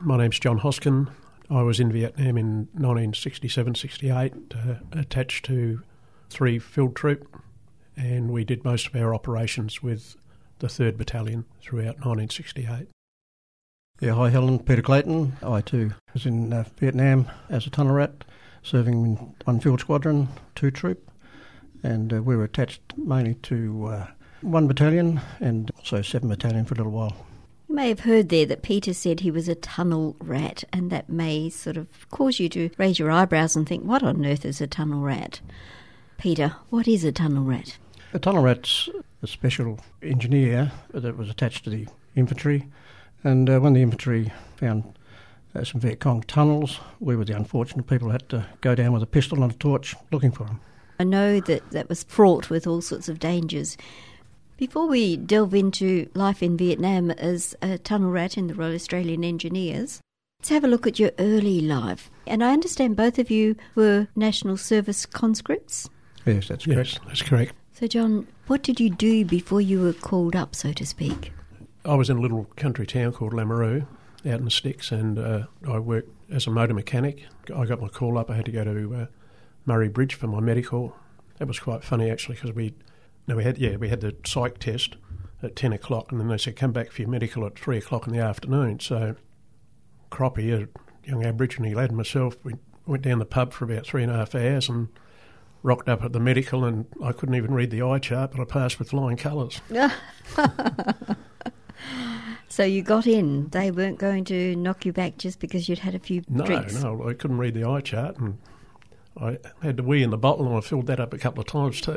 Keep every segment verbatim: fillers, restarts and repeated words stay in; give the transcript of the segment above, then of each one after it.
My name's John Hoskin. I was in Vietnam in nineteen sixty-seven sixty-eight, uh, attached to three Field Troop, and we did most of our operations with the third Battalion throughout nineteen sixty-eight. Yeah, hi Helen, Peter Clayton. I too was in uh, Vietnam as a tunnel rat, serving in one Field Squadron, two Troop, and uh, we were attached mainly to uh, one Battalion and also seven Battalion for a little while. You may have heard there that Peter said he was a tunnel rat, and that may sort of cause you to raise your eyebrows and think, what on earth is a tunnel rat? Peter, what is a tunnel rat? A tunnel rat's a special engineer that was attached to the infantry, and uh, when the infantry found uh, some Viet Cong tunnels, we were the unfortunate people who had to go down with a pistol and a torch looking for them. I know that that was fraught with all sorts of dangers. Before we delve into life in Vietnam as a tunnel rat in the Royal Australian Engineers, let's have a look at your early life. And I understand both of you were National Service conscripts? Yes, that's correct. Yes, that's correct. So, John, what did you do before you were called up, so to speak? I was in a little country town called Lameroo, out in the sticks, and uh, I worked as a motor mechanic. I got my call up. I had to go to uh, Murray Bridge for my medical. That was quite funny, actually, because we... No, we had yeah, we had the psych test at ten o'clock, and then they said come back for your medical at three o'clock in the afternoon. So, Croppy, a young Aboriginal lad, and myself, we went down the pub for about three and a half hours and rocked up at the medical, and I couldn't even read the eye chart, but I passed with flying colours. So you got in. They weren't going to knock you back just because you'd had a few no, drinks? No, no, I couldn't read the eye chart, and I had the wee in the bottle, and I filled that up a couple of times too.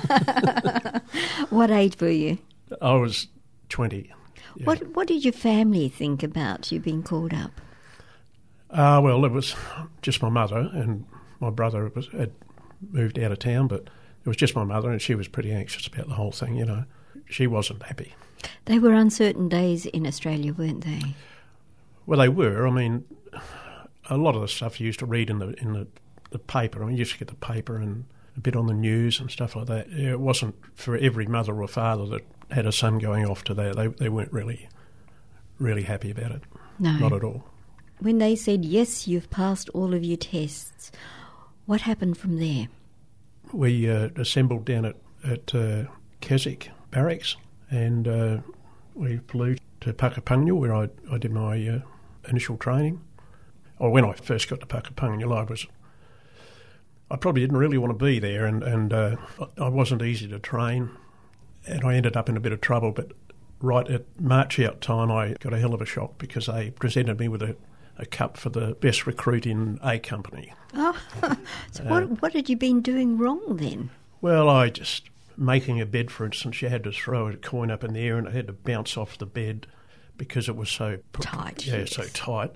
What age were you? I was twenty. Yeah. What What did your family think about you being called up? Uh, well, it was just my mother, and my brother was, had moved out of town, but it was just my mother, and she was pretty anxious about the whole thing, you know. She wasn't happy. They were uncertain days in Australia, weren't they? Well, they were. I mean, a lot of the stuff you used to read in the in the the paper. I mean, you used to get the paper and a bit on the news and stuff like that. It wasn't for every mother or father that had a son going off to that. They they weren't really, really happy about it. No. Not at all. When they said, yes, you've passed all of your tests, what happened from there? We uh, assembled down at, at uh, Keswick Barracks, and uh, we flew to Puckapunyal, where I, I did my uh, initial training. Or when I first got to Puckapunyal, I was... I probably didn't really want to be there, and, and uh, I wasn't easy to train, and I ended up in a bit of trouble. But right at march out time, I got a hell of a shock because they presented me with a, a cup for the best recruit in A Company. Oh, so uh, what, what had you been doing wrong then? Well, I just, making a bed, for instance, you had to throw a coin up in the air and it had to bounce off the bed because it was so... Tight, Yeah, yes. so tight.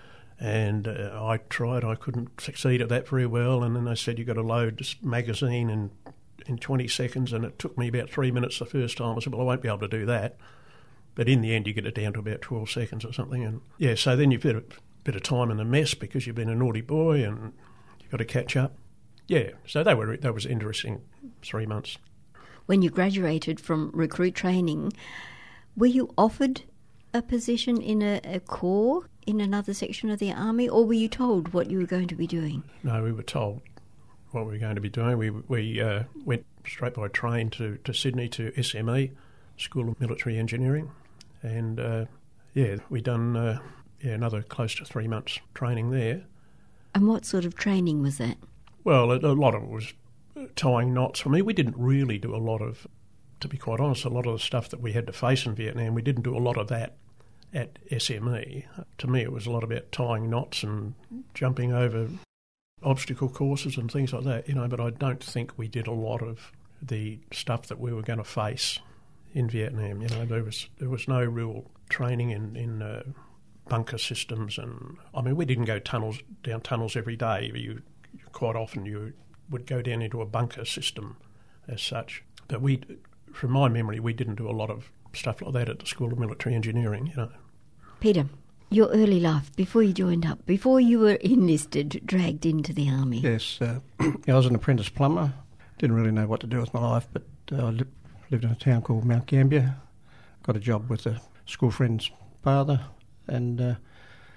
And uh, I tried, I couldn't succeed at that very well, and then they said you've got to load this magazine in, in twenty seconds, and it took me about three minutes the first time. I said, well, I won't be able to do that. But in the end, you get it down to about twelve seconds or something. And yeah, so then you've got a bit of time in the mess because you've been a naughty boy and you've got to catch up. Yeah, so they were that was interesting three months. When you graduated from recruit training, were you offered a position in a, a corps in another section of the army, or were you told what you were going to be doing? No, we were told what we were going to be doing. We we uh, went straight by train to, to Sydney to S M E, School of Military Engineering, and uh, yeah, we done uh, yeah another close to three months training there. And what sort of training was that? Well, a, a lot of it was tying knots. For me, we didn't really do a lot of, to be quite honest, a lot of the stuff that we had to face in Vietnam, we didn't do a lot of that at S M E. To me, it was a lot about tying knots and jumping over obstacle courses and things like that, you know, but I don't think we did a lot of the stuff that we were going to face in Vietnam. You know, there was there was no real training in, in uh, bunker systems, and I mean, we didn't go tunnels down tunnels every day. You quite often you would go down into a bunker system as such. But we, from my memory, we didn't do a lot of stuff like that at the School of Military Engineering, you know. Peter, your early life, before you joined up, before you were enlisted, dragged into the army. Yes, uh, I was an apprentice plumber. Didn't really know what to do with my life, but uh, I li- lived in a town called Mount Gambier. Got a job with a school friend's father, and uh,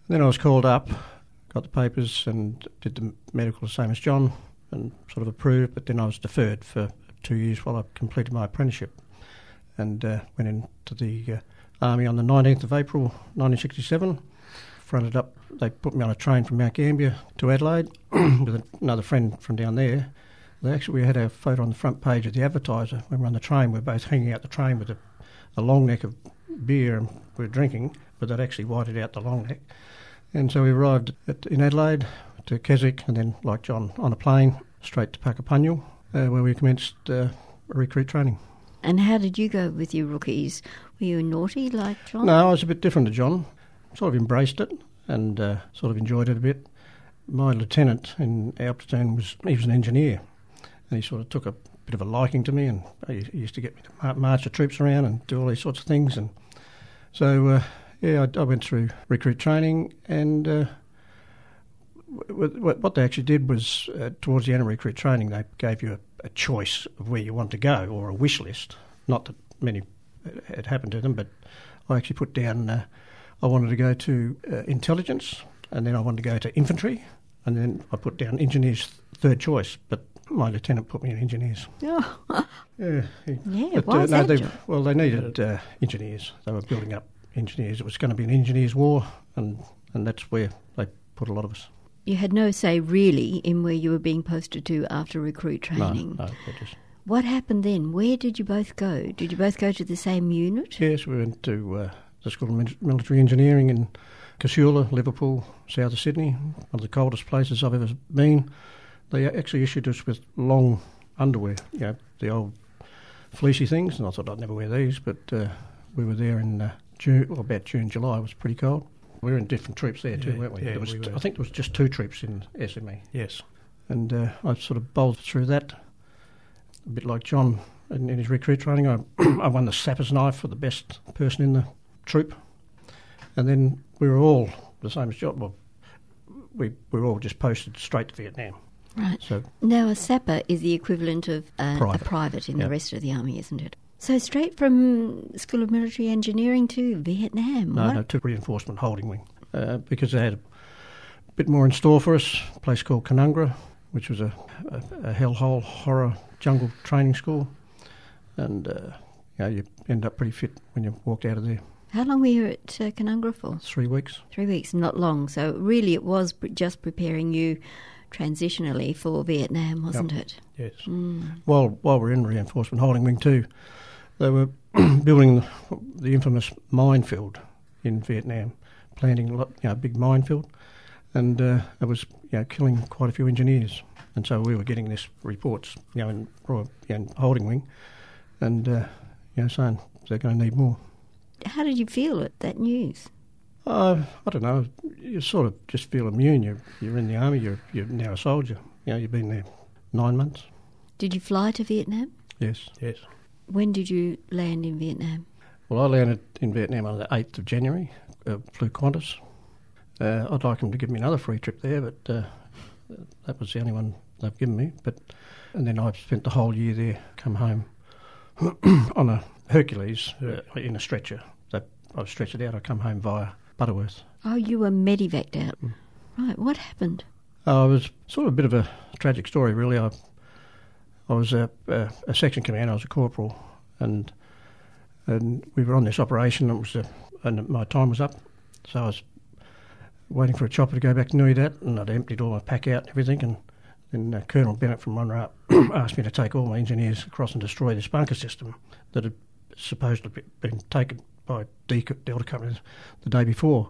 Then I was called up, got the papers and did the medical the same as John and sort of approved, but then I was deferred for two years while I completed my apprenticeship and uh, went into the uh, Army on the nineteenth of April nineteen sixty-seven. Fronted up, they put me on a train from Mount Gambier to Adelaide with another friend from down there. They actually, we had our photo on the front page of the Advertiser when we were on the train. We were both hanging out the train with a, a long neck of beer and we were drinking, but they'd actually whited out the long neck. And so we arrived at, in Adelaide to Keswick and then, like John, on a plane straight to Puckapunyal, uh, where we commenced uh, recruit training. And how did you go with your rookies? Were you naughty like John? No, I was a bit different to John. Sort of embraced it and uh, sort of enjoyed it a bit. My lieutenant in our platoon was, he was an engineer and he sort of took a bit of a liking to me and he used to get me to march the troops around and do all these sorts of things. And so, uh, yeah, I, I went through recruit training and uh, w- w- what they actually did was uh, towards the end of recruit training they gave you a, a choice of where you want to go or a wish list. Not that many had happened to them, but I actually put down... Uh, I wanted to go to uh, intelligence, and then I wanted to go to infantry, and then I put down engineers third choice, but my lieutenant put me in engineers. Oh. Yeah, he, yeah but, why uh, is no, that, they, John? well, they needed uh, engineers. They were building up engineers. It was going to be an engineers' war, and, and that's where they put a lot of us. You had no say, really, in where you were being posted to after recruit training. No, no, they just... What happened then? Where did you both go? Did you both go to the same unit? Yes, we went to... Uh, the School of Military Engineering in Casula, Liverpool, south of Sydney, one of the coldest places I've ever been. They actually issued us with long underwear, you know, the old fleecy things, and I thought I'd never wear these, but uh, we were there in uh, June, well, about June, July. It was pretty cold. We were in different troops there too, yeah, weren't we? Yeah, there was, we were. I think there was just two troops in S M E. Yes. And uh, I sort of bowled through that, a bit like John in, in his recruit training. I, I won the Sapper's Knife for the best person in the troop, and then we were all the same as John. Well, we, we were all just posted straight to Vietnam. Right. So Now, a sapper is the equivalent of uh, Private. a private in Yep. the rest of the army, isn't it? So straight from School of Military Engineering to Vietnam. no, what? no, to reinforcement holding wing uh, because they had a bit more in store for us. A place called Canungra, which was a, a, a hellhole horror jungle training school, and uh, you know, you end up pretty fit when you walked out of there. How long were you at uh, Canungra for? Three weeks. Three weeks, not long. So really it was pre- just preparing you transitionally for Vietnam, wasn't it? Yes. Mm. While while we're in reinforcement holding wing too, they were building the, the infamous minefield in Vietnam, planting a lot, you know, big minefield, and uh, it was you know killing quite a few engineers, and so we were getting this reports, you know, in, you know, in holding wing, and uh, you know saying they're going to need more. How did you feel at that news? Uh, I don't know. You sort of just feel immune. You're you're in the army. You're you're now a soldier. You know, you've been there nine months. Did you fly to Vietnam? Yes. Yes. When did you land in Vietnam? Well, I landed in Vietnam on the eighth of January. Uh, flew Qantas. Uh, I'd like them to give me another free trip there, but uh, that was the only one they've given me. But and then I spent the whole year there. Come home on a Hercules uh, in a stretcher. That I was stretchered out. I come home via Butterworth. Oh, you were medevaced out. Mm. Right, what happened? Uh, it was sort of a bit of a tragic story, really. I I was a, a, a section commander. I was a corporal, and and we were on this operation. And it was a, and my time was up, so I was waiting for a chopper to go back to Nui Dat, and I'd emptied all my pack out and everything, and then uh, Colonel Bennett from Monroe asked me to take all my engineers across and destroy this bunker system that had supposedly been taken by Delta Company the day before.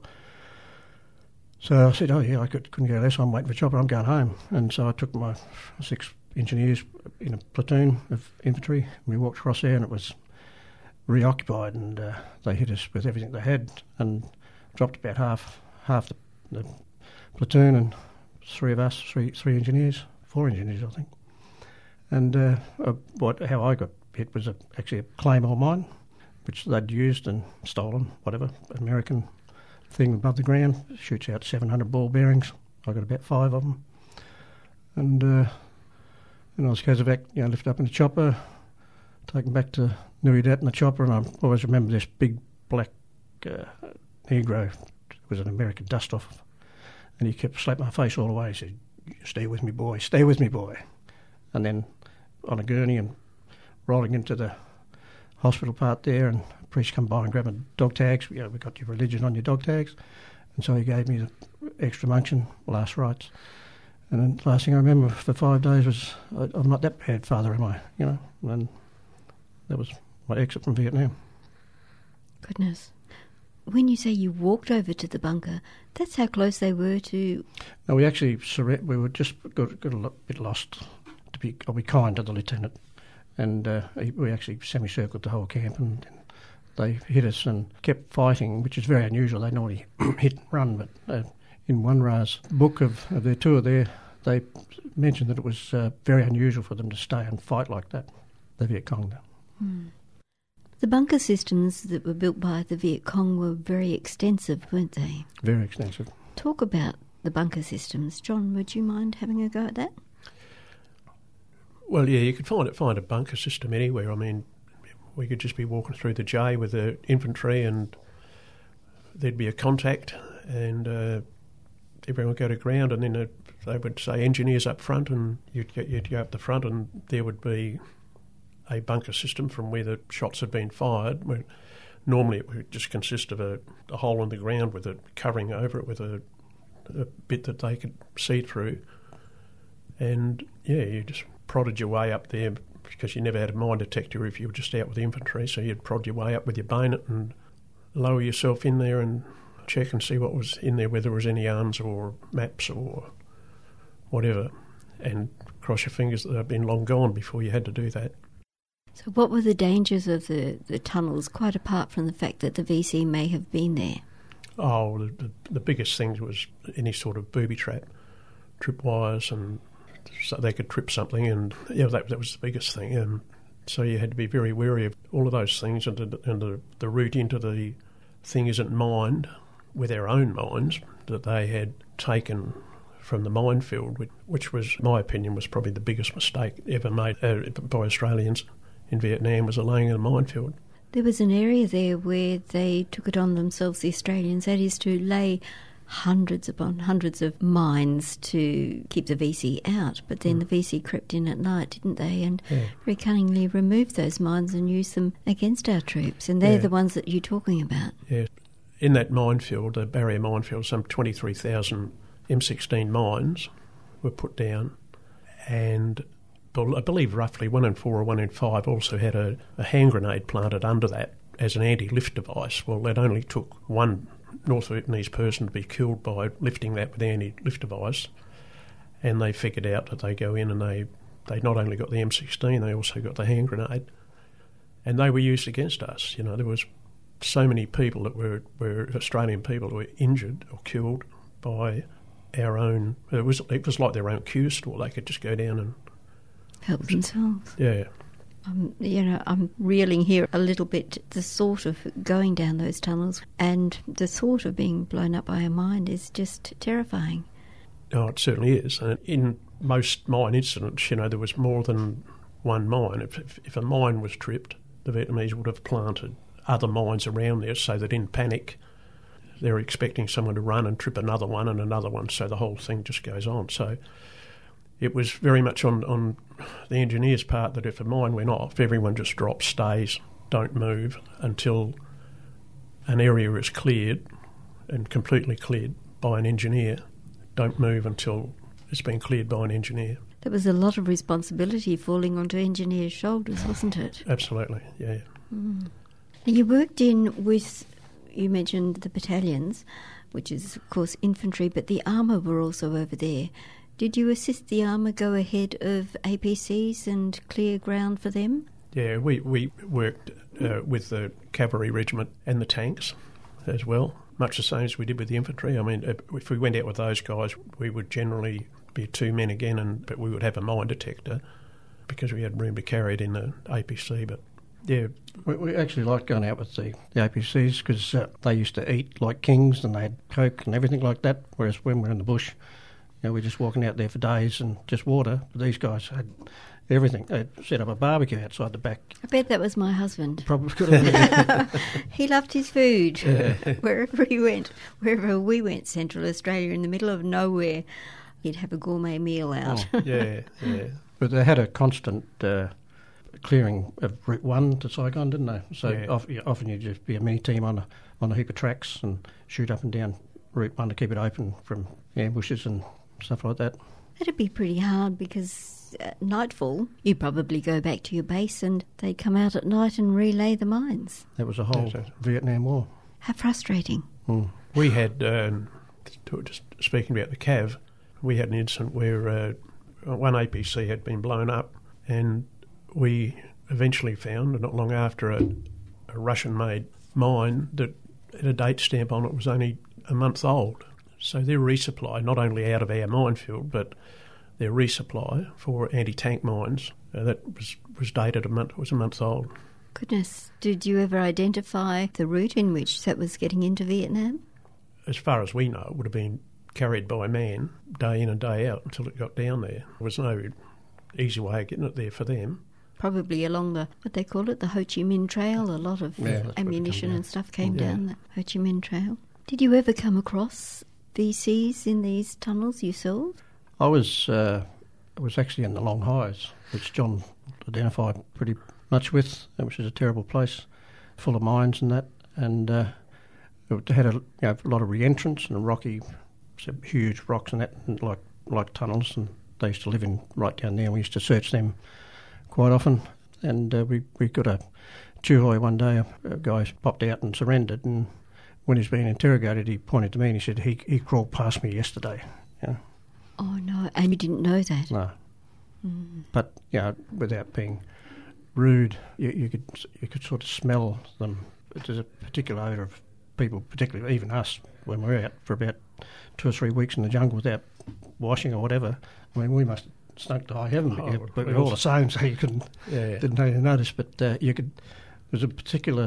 So I said, oh yeah, I could, couldn't go there, so I'm waiting for a chopper, I'm going home. And so I took my six engineers in a platoon of infantry, and we walked across there, and it was reoccupied, and uh, they hit us with everything they had and dropped about half half the, the platoon, and three of us, three three engineers, four engineers I think. And uh, uh, what how I got hit was a, actually a Claymore mine, which they'd used and stolen, whatever, American thing above the ground, shoots out seven hundred ball bearings. I got about five of them. And uh, and I was Kazovac, you know, lifted up in the chopper, taken back to Nui Dat in the chopper, and I always remember this big black uh, Negro was an American dust-off, and he kept slapping my face all the way. He said, "Stay with me, boy, stay with me, boy." And then on a gurney and rolling into the hospital part there, and the priest come by and grabbed my dog tags. You know, we got your religion on your dog tags. And so he gave me the extra unction, last rites. And then the last thing I remember for five days was, I'm not that bad, Father, am I? You know, and that was my exit from Vietnam. Goodness. When you say you walked over to the bunker, that's how close they were to... No, we actually, surre- we were just got, got a bit lost, to be, I'll be kind to the lieutenant. And uh, we actually semicircled the whole camp, and they hit us and kept fighting, which is very unusual. They normally hit and run, but uh, in One Ra's book of, of their tour there, they mentioned that it was uh, very unusual for them to stay and fight like that, the Viet Cong. Hmm. The bunker systems that were built by the Viet Cong were very extensive, weren't they? Very extensive. Talk about the bunker systems. John, would you mind having a go at that? Well, yeah, you could find it, find a bunker system anywhere. I mean, we could just be walking through the J with the infantry, and there'd be a contact, and uh, everyone would go to ground, and then they would say engineers up front, and you'd go, you'd go up the front, and there would be a bunker system from where the shots had been fired. Where normally it would just consist of a, a hole in the ground with a covering over it with a, a bit that they could see through. And, yeah, you just prodded your way up there, because you never had a mine detector if you were just out with infantry, so you'd prod your way up with your bayonet and lower yourself in there and check and see what was in there, whether there was any arms or maps or whatever, and cross your fingers that they'd been long gone before you had to do that. So what were the dangers of the, the tunnels, quite apart from the fact that the V C may have been there? Oh, the, the, the biggest thing was any sort of booby trap, tripwires, and so they could trip something, and yeah, that, that was the biggest thing. And so you had to be very wary of all of those things, and, the, and the, the route into the thing isn't mined with our own mines that they had taken from the minefield, which, which was, in my opinion, was probably the biggest mistake ever made uh, by Australians in Vietnam, was the laying of a minefield. There was an area there where they took it on themselves, the Australians, that is to lay hundreds upon hundreds of mines to keep the V C out, but then mm. the V C crept in at night, didn't they, and yeah. very cunningly removed those mines and used them against our troops, and they're yeah. the ones that you're talking about. Yeah. In that minefield, the barrier minefield, some twenty-three thousand M sixteen mines were put down, and I believe roughly one in four or one in five also had a, a hand grenade planted under that as an anti-lift device. Well, that only took one North Vietnamese person to be killed by lifting that with the anti-lift device, and they figured out that they go in and they, they not only got the M sixteen, they also got the hand grenade, and they were used against us. You know, there was so many people that were, were Australian people who were injured or killed by our own. It was it was like their own Q store. They could just go down and help themselves. Yeah. Um, you know, I'm reeling here a little bit. The thought of going down those tunnels and the thought of being blown up by a mine is just terrifying. Oh, it certainly is. And in most mine incidents, you know, there was more than one mine. If, if, if a mine was tripped, the Vietnamese would have planted other mines around there so that in panic they're expecting someone to run and trip another one and another one, so the whole thing just goes on. So it was very much on, on the engineer's part that if a mine went off, everyone just drops, stays, don't move until an area is cleared and completely cleared by an engineer. Don't move until it's been cleared by an engineer. There was a lot of responsibility falling onto engineers' shoulders, wasn't it? Absolutely, yeah. Mm. You worked in with, you mentioned the battalions, which is, of course, infantry, but the armour were also over there. Did you assist the armour go ahead of A P Cs and clear ground for them? Yeah, we, we worked uh, with the cavalry regiment and the tanks as well, much the same as we did with the infantry. I mean, if we went out with those guys, we would generally be two men again, and but we would have a mine detector because we had room to carry it in the A P C. But yeah, we, we actually liked going out with the, the A P Cs because uh, they used to eat like kings and they had coke and everything like that, whereas when we're in the bush, you know, we're just walking out there for days and just water. But these guys had everything. They set up a barbecue outside the back. I bet that was my husband. Probably could have been. He loved his food Yeah. wherever he went. Wherever we went, Central Australia, in the middle of nowhere, he'd have a gourmet meal out. Oh. Yeah, yeah. But they had a constant uh, clearing of Route One to Saigon, didn't they? So Yeah. of, yeah, often you'd just be a mini team on a on a heap of tracks and shoot up and down Route One to keep it open from ambushes and stuff like that. That'd be pretty hard because at nightfall, you'd probably go back to your base and they'd come out at night and relay the mines. That was the whole That's it. Vietnam War. How frustrating. Mm. We had, um, to- just speaking about the Cav, we had an incident where uh, one A P C had been blown up, and we eventually found, not long after, a, a Russian-made mine that had a date stamp on it was only a month old. So their resupply, not only out of our minefield, but their resupply for anti-tank mines, uh, that was, was dated a month, was a month old. Goodness, did you ever identify the route in which that was getting into Vietnam? As far as we know, it would have been carried by man day in and day out until it got down there. There was no easy way of getting it there for them. Probably along the, what they call it, the Ho Chi Minh Trail. A lot of Yeah, that's where it ammunition come and down. stuff came Yeah. down the Ho Chi Minh Trail. Did you ever come across V Cs in these tunnels yourself? I was uh, was actually in the Long Highs, which John identified pretty much with, which is a terrible place, full of mines and that, and uh, it had a, you know, a lot of re-entrance and rocky, some huge rocks and that, and like like tunnels, and they used to live in right down there. We used to search them quite often, and uh, we we got a Chuhoi one day. A, a guy popped out and surrendered, and when he was being interrogated, he pointed to me and he said, "He he crawled past me yesterday." You know? Oh, no, and you didn't know that? No. Mm. But you know, without being rude, you, you could you could sort of smell them. There's a particular odour of people, particularly even us, when we're out for about two or three weeks in the jungle without washing or whatever. I mean, we must have stunk to high heaven, but, Oh, you, but it we're all was- the same, so you couldn't Yeah, didn't really notice. But uh, you could. There was a particular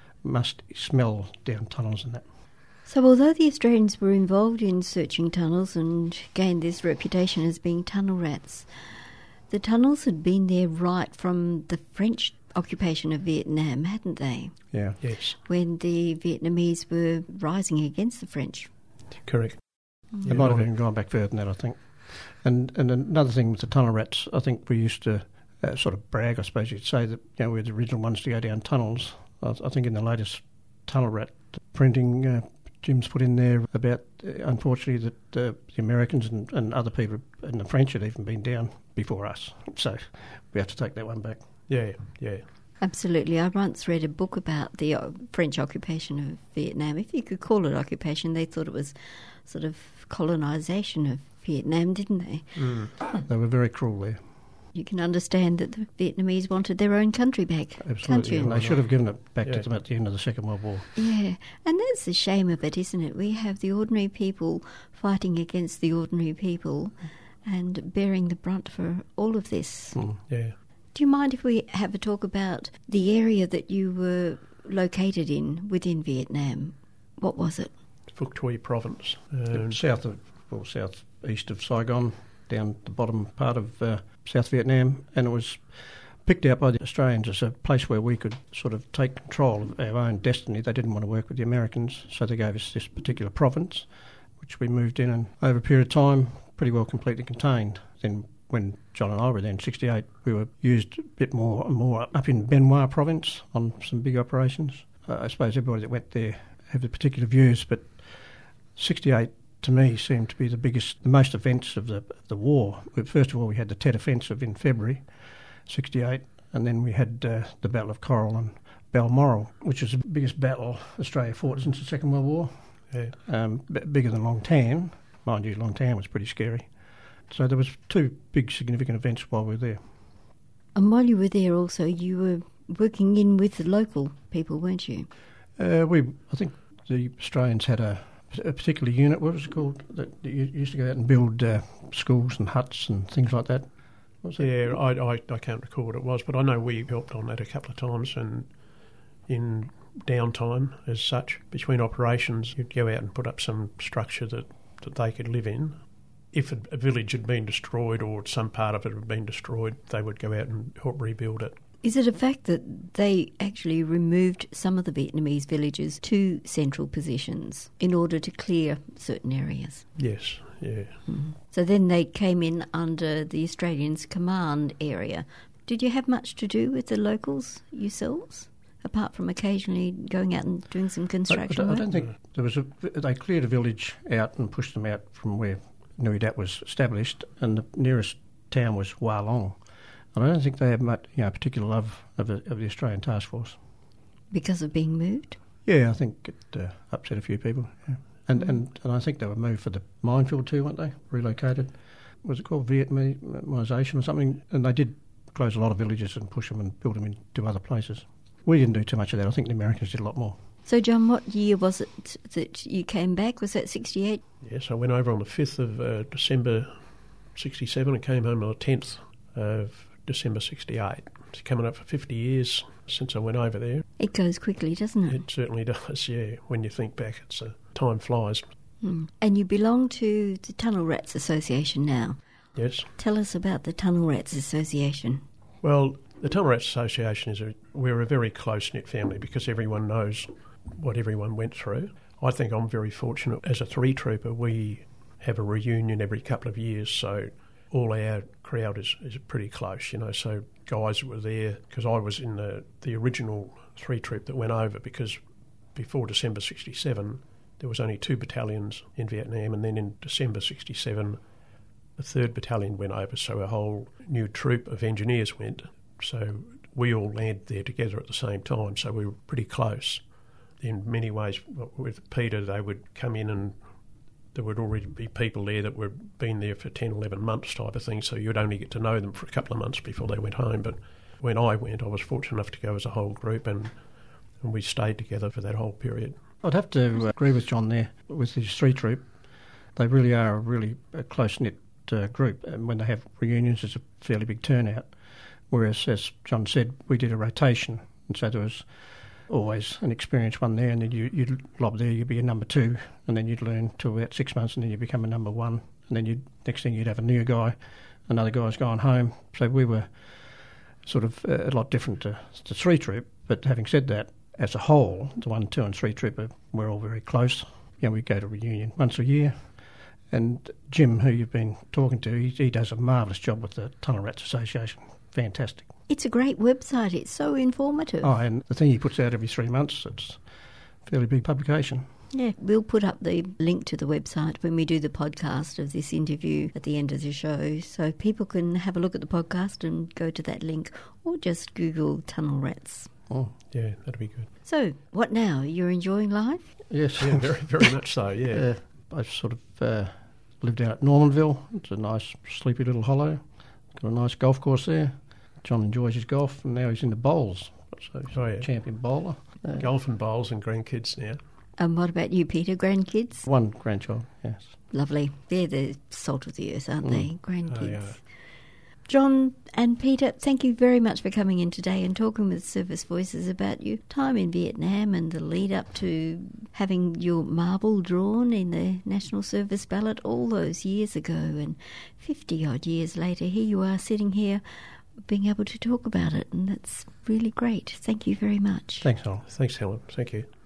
musty smell down tunnels and that. So although the Australians were involved in searching tunnels and gained this reputation as being tunnel rats, the tunnels had been there right from the French occupation of Vietnam, hadn't they? Yeah. yes, When the Vietnamese were rising against the French. correct. It Yeah, might have right. even gone back further than that, I think. And and another thing with the tunnel rats, I think we used to uh, sort of brag, I suppose you'd say, that you know, we're the original ones to go down tunnels. I, I think in the latest tunnel rat printing, uh, Jim's put in there about, uh, unfortunately, that uh, the Americans and, and other people and the French had even been down before us. So we have to take that one back. Yeah, yeah. Absolutely. I once read a book about the uh, French occupation of Vietnam. If you could call it occupation, they thought it was sort of colonisation of Vietnam, didn't they? Mm. They were very cruel there, You can understand that the Vietnamese wanted their own country back, can't absolutely. you? And they should have given it back Yeah. to them at the end of the Second World War. Yeah, and that's the shame of it, isn't it? We have the ordinary people fighting against the ordinary people and bearing the brunt for all of this. Mm. Yeah. Do you mind if we have a talk about the area that you were located in within Vietnam? What was it? Phuoc Tuy province. Um, South of, well, south east of Saigon, down the bottom part of uh, South Vietnam, and it was picked out by the Australians as a place where we could sort of take control of our own destiny. They didn't want to work with the Americans, so they gave us this particular province, which we moved in, and over a period of time, pretty well completely contained. Then when John and I were there in sixty-eight, we were used a bit more and more up in Bien Hoa province on some big operations. Uh, I suppose everybody that went there have the particular views, but sixty-eight to me seemed to be the biggest, the most events of the of the war. First of all, we had the Tet Offensive in February sixty-eight, and then we had uh, the Battle of Coral and Balmoral, which was the biggest battle Australia fought since the Second World War. yeah. Um, b- bigger than Long Tan. Mind you, Long Tan was pretty scary. So there was two big significant events while we were there. And while you were there also, you were working in with the local people, weren't you? Uh, we, I think the Australians had a, a particular unit, what was it called, that u- used to go out and build uh, schools and huts and things like that. What was it? Yeah, I, I, I can't recall what it was, but I know we helped on that a couple of times, and in downtime as such, between operations, you'd go out and put up some structure that, that they could live in. if a, a village had been destroyed or some part of it had been destroyed, they would go out and help rebuild it. Is it a fact that they actually removed some of the Vietnamese villages to central positions in order to clear certain areas? Yes, yeah. Mm. So then they came in under the Australians' command area. Did you have much to do with the locals yourselves, apart from occasionally going out and doing some construction I, I, work? I don't think there was a... They cleared a village out and pushed them out from where Nui Dat was established, and the nearest town was Hoa Long. And I don't think they have much, you know, particular love of the, of the Australian Task Force. Because of being moved? Yeah, I think it uh, upset a few people. Yeah. And, mm. and and I think they were moved for the minefield too, weren't they? Relocated. Was it called Vietnamisation or something? And they did close a lot of villages and push them and build them into other places. We didn't do too much of that. I think the Americans did a lot more. So, John, what year was it that you came back? Was that sixty-eight? Yes, I went over on the fifth of uh, December sixty-seven and came home on the tenth of December sixty-eight. It's coming up for fifty years since I went over there. It goes quickly, doesn't it? It certainly does, yeah. When you think back, it's uh, time flies. Mm. And you belong to the Tunnel Rats Association now. Yes. Tell us about the Tunnel Rats Association. Well, the Tunnel Rats Association is a, we're a very close-knit family because everyone knows what everyone went through. I think I'm very fortunate. As a three-trooper, we have a reunion every couple of years, so all our crowd is, is pretty close, you know, so guys were there, because I was in the, the original three-troop that went over, because before December sixty-seven there was only two battalions in Vietnam, and then in December sixty-seven the third battalion went over, so a whole new troop of engineers went. So we all landed there together at the same time, so we were pretty close. In many ways, with Peter, they would come in and there would already be people there that were been there for ten, eleven months type of thing, so you'd only get to know them for a couple of months before they went home. But when I went, I was fortunate enough to go as a whole group, and, and we stayed together for that whole period. I'd have to uh, agree with John there. With these three troop, they really are a really a close-knit uh, group, and when they have reunions, it's a fairly big turnout. Whereas, as John said, we did a rotation, and so there was always an experienced one there, and then you, you'd lob there, you'd be a number two, and then you'd learn to about six months, and then you become a number one, and then you'd, next thing you'd have a new guy, another guy's gone home. So we were sort of uh, a lot different to, to three troop, but having said that, as a whole, the one, two and three troop, we're all very close. You know, we go to reunion once a year, and Jim, who you've been talking to, he, he does a marvellous job with the Tunnel Rats Association. Fantastic. It's a great website. It's so informative. Oh, and the thing he puts out every three months, it's a fairly big publication. Yeah, we'll put up the link to the website when we do the podcast of this interview at the end of the show, so people can have a look at the podcast and go to that link, or just Google Tunnel Rats. Oh, yeah, that'd be good. So, what now? You're enjoying life? Yes. Yeah, very, very much so, yeah. Uh, I've sort of uh, lived down at Normanville. It's a nice, sleepy little hollow. Got a nice golf course there. John enjoys his golf, and now he's into bowls. So he's oh, yeah. a champion bowler. Uh, Golf and bowls and grandkids now. And what about you, Peter? Grandkids? One grandchild, yes. Lovely. They're the salt of the earth, aren't Mm. they? Grandkids. Oh, yeah. John and Peter, thank you very much for coming in today and talking with Service Voices about your time in Vietnam and the lead up to having your marble drawn in the National Service ballot all those years ago. And fifty odd years later, here you are sitting here being able to talk about it, and that's really great. Thank you very much. Thanks, Helen. Thanks, Helen. Thank you.